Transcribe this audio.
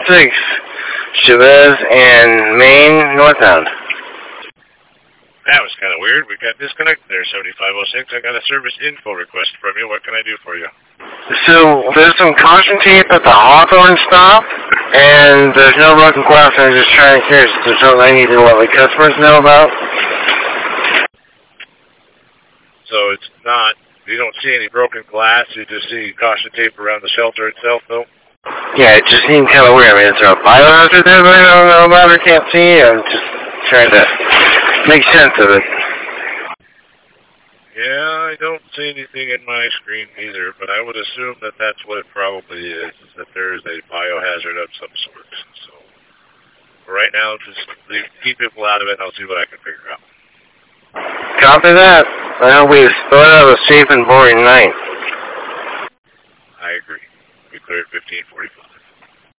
6, Chavez and Maine northbound. That was kind of weird. We got disconnected there, 7506. I got a service info request from you. What can I do for you? So, there's some caution tape at the Hawthorne stop, and there's no broken glass, and I'm just trying to curious if there's something I need to let my customers know about. So it's not, you don't see any broken glass, you just see caution tape around the shelter itself, though? Yeah, it just seemed kind of weird. I mean, is there a biohazard there that I don't know about or can't see? I'm just trying to make sense of it. Yeah, I don't see anything in my screen either, but I would assume that that's what it probably is that there is a biohazard of some sort. So, right now, just keep people out of it, and I'll see what I can figure out. Copy that. I hope we start out a safe and boring night. I agree. We cleared 1545.